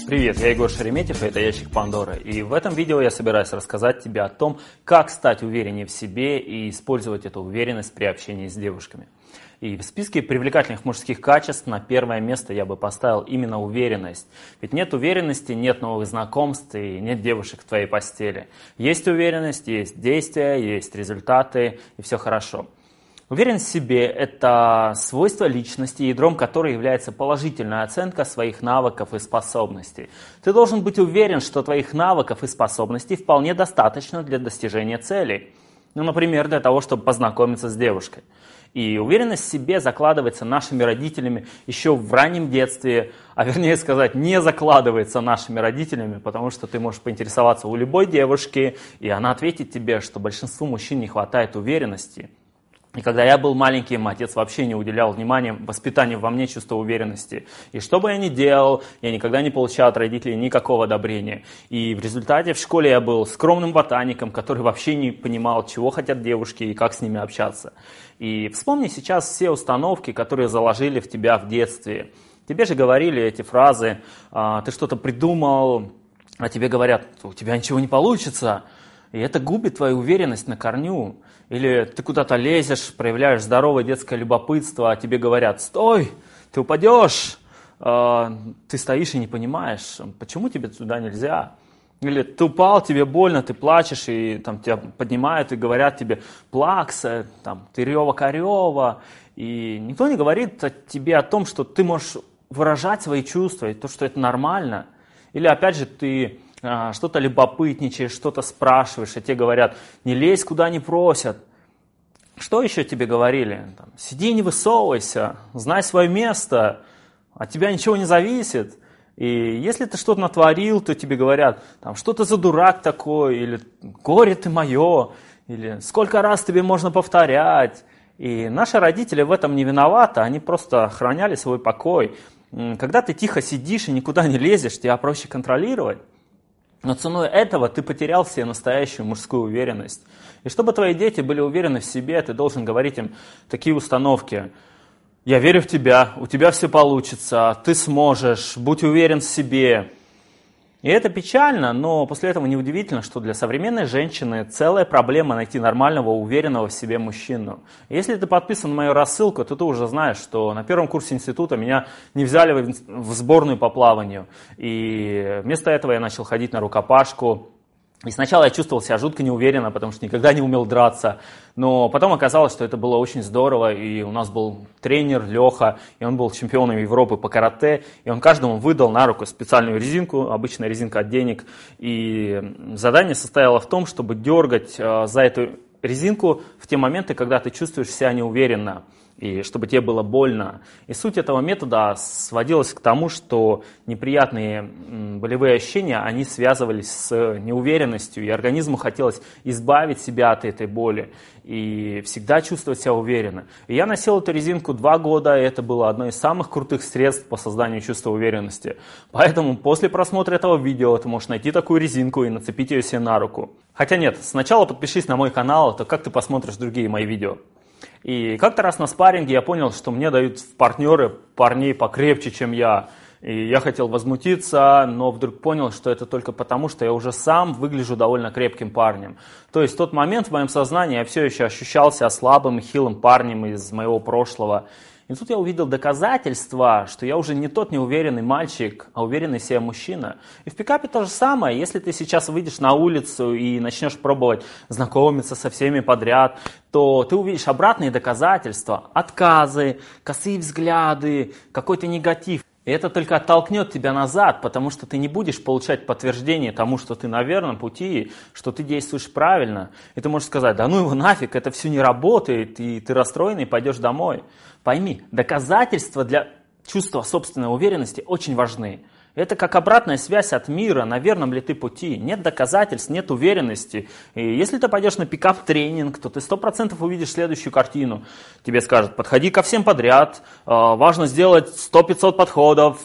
Привет, я Егор Шереметьев, и это Ящик Пандоры. И в этом видео я собираюсь рассказать тебе о том, как стать увереннее в себе и использовать эту уверенность при общении с девушками. И в списке привлекательных мужских качеств на первое место я бы поставил именно уверенность. Ведь нет уверенности, нет новых знакомств и нет девушек в твоей постели. Есть уверенность, есть действия, есть результаты, и все хорошо. Уверенность в себе – это свойство личности, ядром которой является положительная оценка своих навыков и способностей. Ты должен быть уверен, что твоих навыков и способностей вполне достаточно для достижения целей. Например, для того, чтобы познакомиться с девушкой. И уверенность в себе закладывается нашими родителями еще в раннем детстве, а вернее сказать, не закладывается нашими родителями, потому что ты можешь поинтересоваться у любой девушки, и она ответит тебе, что большинству мужчин не хватает уверенности. И когда я был маленьким, отец вообще не уделял внимания воспитанию во мне чувства уверенности. И что бы я ни делал, я никогда не получал от родителей никакого одобрения. И в результате в школе я был скромным ботаником, который вообще не понимал, чего хотят девушки и как с ними общаться. И вспомни сейчас все установки, которые заложили в тебя в детстве. Тебе же говорили эти фразы, ты что-то придумал, а тебе говорят, у тебя ничего не получится. И это губит твою уверенность на корню. Или ты куда-то лезешь, проявляешь здоровое детское любопытство, а тебе говорят, стой, ты упадешь, ты стоишь и не понимаешь, почему тебе туда нельзя. Или ты упал, тебе больно, ты плачешь, и там, тебя поднимают и говорят тебе плакса, там, ты рева-корева. И никто не говорит тебе о том, что ты можешь выражать свои чувства, и то, что это нормально. Или опять же ты что-то любопытничаешь, что-то спрашиваешь, и тебе говорят, не лезь куда не просят. Что еще тебе говорили? Сиди, не высовывайся, знай свое место, от тебя ничего не зависит. И если ты что-то натворил, то тебе говорят, что ты за дурак такой, или горе ты мое, или сколько раз тебе можно повторять. И наши родители в этом не виноваты, они просто охраняли свой покой. Когда ты тихо сидишь и никуда не лезешь, тебя проще контролировать. Но ценой этого ты потерял себе настоящую мужскую уверенность. И чтобы твои дети были уверены в себе, ты должен говорить им такие установки. Я верю в тебя, у тебя все получится, ты сможешь, будь уверен в себе. И это печально, но после этого неудивительно, что для современной женщины целая проблема найти нормального, уверенного в себе мужчину. Если ты подписан на мою рассылку, то ты уже знаешь, что на первом курсе института меня не взяли в сборную по плаванию. И вместо этого я начал ходить на рукопашку. И сначала я чувствовал себя жутко неуверенно, потому что никогда не умел драться. Но потом оказалось, что это было очень здорово. И у нас был тренер Леха, и он был чемпионом Европы по карате. И он каждому выдал на руку специальную резинку, обычная резинка от денег. И задание состояло в том, чтобы дергать за эту резинку в те моменты, когда ты чувствуешь себя неуверенно. И чтобы тебе было больно. И суть этого метода сводилась к тому, что неприятные болевые ощущения, они связывались с неуверенностью, и организму хотелось избавить себя от этой боли и всегда чувствовать себя уверенно. И я носил эту резинку 2 года, и это было одно из самых крутых средств по созданию чувства уверенности. Поэтому после просмотра этого видео ты можешь найти такую резинку и нацепить ее себе на руку. Хотя нет, сначала подпишись на мой канал, то как ты посмотришь другие мои видео. И как-то раз на спарринге я понял, что мне дают в партнеры парней покрепче, чем я. И я хотел возмутиться, но вдруг понял, что это только потому, что я уже сам выгляжу довольно крепким парнем. То есть в тот момент в моем сознании я все еще ощущал себя слабым и хилым парнем из моего прошлого. И тут я увидел доказательства, что я уже не тот неуверенный мальчик, а уверенный в себе мужчина. И в пикапе то же самое. Если ты сейчас выйдешь на улицу и начнешь пробовать знакомиться со всеми подряд, то ты увидишь обратные доказательства, отказы, косые взгляды, какой-то негатив. И это только оттолкнет тебя назад, потому что ты не будешь получать подтверждение тому, что ты на верном пути, что ты действуешь правильно. И ты можешь сказать, да ну его нафиг, это все не работает, и ты расстроенный, пойдешь домой. Пойми, доказательства для чувства собственной уверенности очень важны. Это как обратная связь от мира, на верном ли ты пути. Нет доказательств, нет уверенности. И если ты пойдешь на пикап-тренинг, то ты 100% увидишь следующую картину. Тебе скажут, подходи ко всем подряд, важно сделать 100-500 подходов,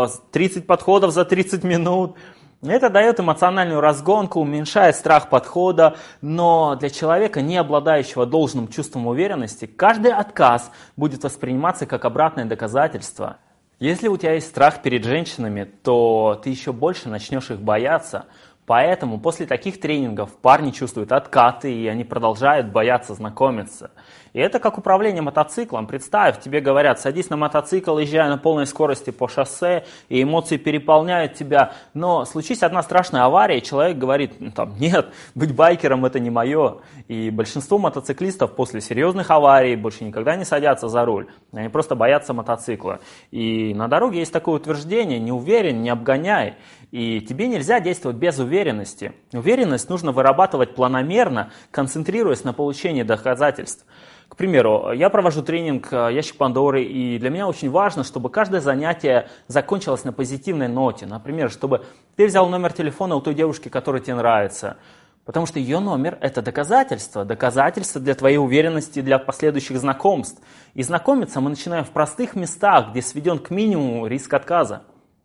30 подходов за 30 минут. Это дает эмоциональную разгонку, уменьшает страх подхода, но для человека, не обладающего должным чувством уверенности, каждый отказ будет восприниматься как обратное доказательство. Если у тебя есть страх перед женщинами, то ты еще больше начнешь их бояться. Поэтому после таких тренингов парни чувствуют откаты, и они продолжают бояться знакомиться. И это как управление мотоциклом. Представь, тебе говорят, садись на мотоцикл, езжай на полной скорости по шоссе, и эмоции переполняют тебя. Но случись одна страшная авария, и человек говорит, нет, быть байкером это не мое. И большинство мотоциклистов после серьезных аварий больше никогда не садятся за руль. Они просто боятся мотоцикла. И на дороге есть такое утверждение, не уверен, не обгоняй. И тебе нельзя действовать без уверенности. Уверенность нужно вырабатывать планомерно, концентрируясь на получении доказательств. К примеру, я провожу тренинг «Ящик Пандоры», и для меня очень важно, чтобы каждое занятие закончилось на позитивной ноте. Например, чтобы ты взял номер телефона у той девушки, которая тебе нравится. Потому что ее номер – это доказательство для твоей уверенности, для последующих знакомств. И знакомиться мы начинаем в простых местах, где сведен к минимуму риск отказа.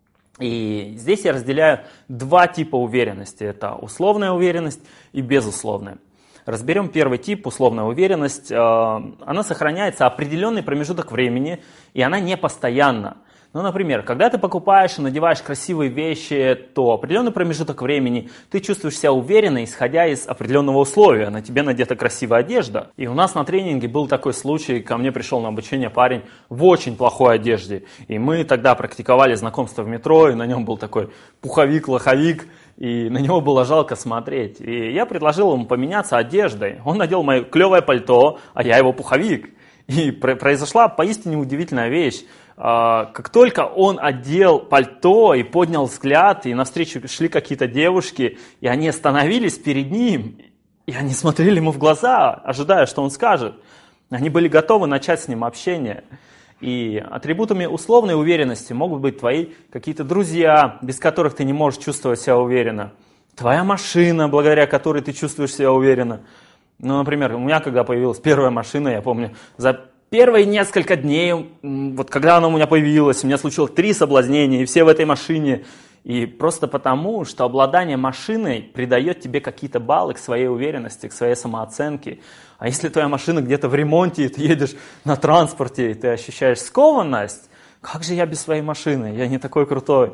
И здесь я разделяю два типа уверенности. Это условная уверенность и безусловная. Разберем первый тип, условная уверенность. Она сохраняется определенный промежуток времени, и она не постоянна. Ну, например, когда ты покупаешь и надеваешь красивые вещи, то определенный промежуток времени ты чувствуешь себя уверенно, исходя из определенного условия. На тебе надета красивая одежда. И у нас на тренинге был такой случай, ко мне пришел на обучение парень в очень плохой одежде. И мы тогда практиковали знакомство в метро, и на нем был такой пуховик-лоховик, и на него было жалко смотреть. И я предложил ему поменяться одеждой. Он надел мое клевое пальто, а я его пуховик. И произошла поистине удивительная вещь. Как только он одел пальто и поднял взгляд, и навстречу шли какие-то девушки, и они остановились перед ним, и они смотрели ему в глаза, ожидая, что он скажет. Они были готовы начать с ним общение. И атрибутами условной уверенности могут быть твои какие-то друзья, без которых ты не можешь чувствовать себя уверенно. Твоя машина, благодаря которой ты чувствуешь себя уверенно. Ну, например, у меня, когда появилась первая машина, я помню, за первые несколько дней, вот когда она у меня появилась, у меня случилось 3 соблазнения, и все в этой машине. И просто потому, что обладание машиной придает тебе какие-то баллы к своей уверенности, к своей самооценке. А если твоя машина где-то в ремонте, и ты едешь на транспорте, и ты ощущаешь скованность, как же я без своей машины, я не такой крутой.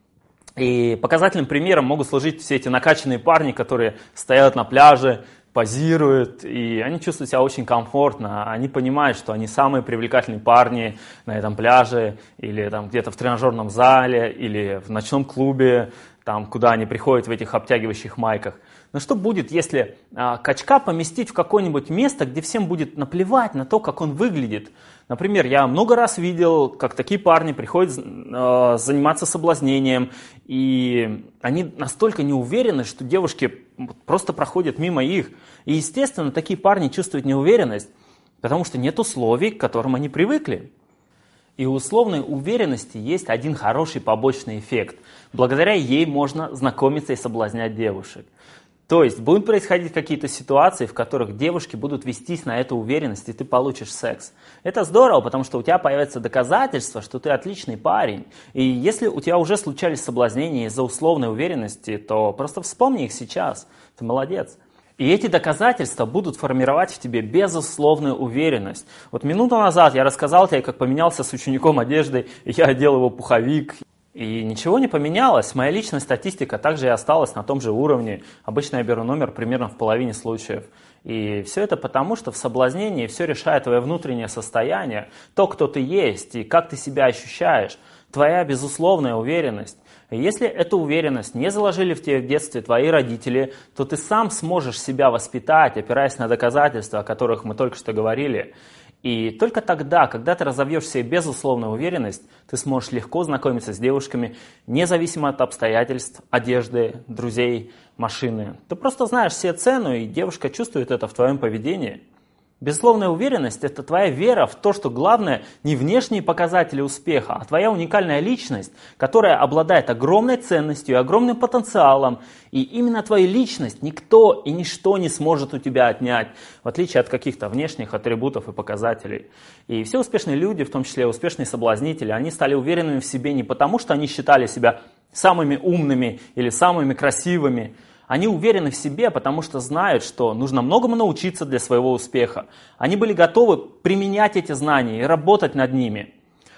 И показательным примером могут служить все эти накачанные парни, которые стоят на пляже, позируют, и они чувствуют себя очень комфортно. Они понимают, что они самые привлекательные парни на этом пляже, или там где-то в тренажерном зале, или в ночном клубе, там, куда они приходят в этих обтягивающих майках. Но что будет, если качка поместить в какое-нибудь место, где всем будет наплевать на то, как он выглядит? Например, я много раз видел, как такие парни приходят заниматься соблазнением, и они настолько не уверены, что девушки просто проходят мимо их. И, естественно, такие парни чувствуют неуверенность, потому что нет условий, к которым они привыкли. И у условной уверенности есть один хороший побочный эффект. Благодаря ей можно знакомиться и соблазнять девушек. То есть будут происходить какие-то ситуации, в которых девушки будут вестись на эту уверенность, и ты получишь секс. Это здорово, потому что у тебя появится доказательство, что ты отличный парень. И если у тебя уже случались соблазнения из-за условной уверенности, то просто вспомни их сейчас. Ты молодец. И эти доказательства будут формировать в тебе безусловную уверенность. Вот минуту назад я рассказал тебе, как поменялся с учеником одеждой, и я одел его пуховик. И ничего не поменялось. Моя личная статистика также и осталась на том же уровне. Обычно я беру номер примерно в половине случаев. И все это потому, что в соблазнении все решает твое внутреннее состояние, то, кто ты есть и как ты себя ощущаешь, твоя безусловная уверенность. И если эту уверенность не заложили в тебе в детстве твои родители, то ты сам сможешь себя воспитать, опираясь на доказательства, о которых мы только что говорили. И только тогда, когда ты разовьешь в себе безусловную уверенность, ты сможешь легко знакомиться с девушками, независимо от обстоятельств, одежды, друзей, машины. Ты просто знаешь все цену, и девушка чувствует это в твоем поведении. Безусловная уверенность – это твоя вера в то, что главное не внешние показатели успеха, а твоя уникальная личность, которая обладает огромной ценностью и огромным потенциалом. И именно твою личность никто и ничто не сможет у тебя отнять, в отличие от каких-то внешних атрибутов и показателей. И все успешные люди, в том числе успешные соблазнители, они стали уверенными в себе не потому, что они считали себя самыми умными или самыми красивыми. Они уверены в себе, потому что знают, что нужно многому научиться для своего успеха. Они были готовы применять эти знания и работать над ними.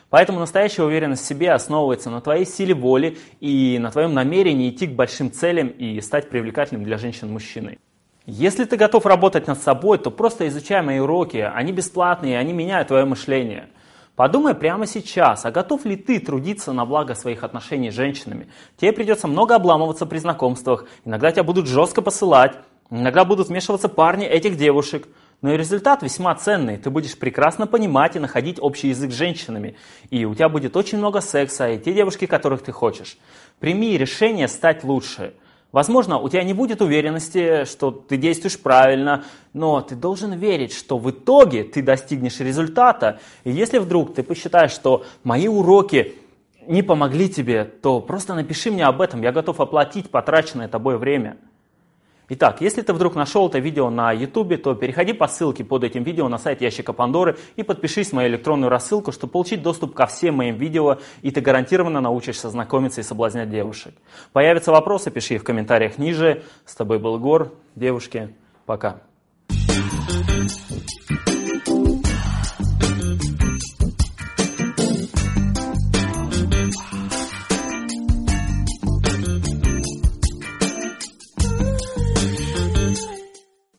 Поэтому настоящая уверенность в себе основывается на твоей силе воли и на твоем намерении идти к большим целям и стать привлекательным для женщин-мужчиной. Если ты готов работать над собой, то просто изучай мои уроки, они бесплатные, они меняют твое мышление. Подумай прямо сейчас, а готов ли ты трудиться на благо своих отношений с женщинами? Тебе придется много обламываться при знакомствах, иногда тебя будут жестко посылать, иногда будут вмешиваться парни этих девушек. Но и результат весьма ценный, ты будешь прекрасно понимать и находить общий язык с женщинами. И у тебя будет очень много секса, и те девушки, которых ты хочешь. Прими решение стать лучше. Возможно, у тебя не будет уверенности, что ты действуешь правильно, но ты должен верить, что в итоге ты достигнешь результата. И если вдруг ты посчитаешь, что мои уроки не помогли тебе, то просто напиши мне об этом, я готов оплатить потраченное тобой время. Итак, если ты вдруг нашел это видео на YouTube, то переходи по ссылке под этим видео на сайт Ящика Пандоры и подпишись в мою электронную рассылку, чтобы получить доступ ко всем моим видео, и ты гарантированно научишься знакомиться и соблазнять девушек. Появятся вопросы, пиши их в комментариях ниже. С тобой был Егор. Девушки, пока.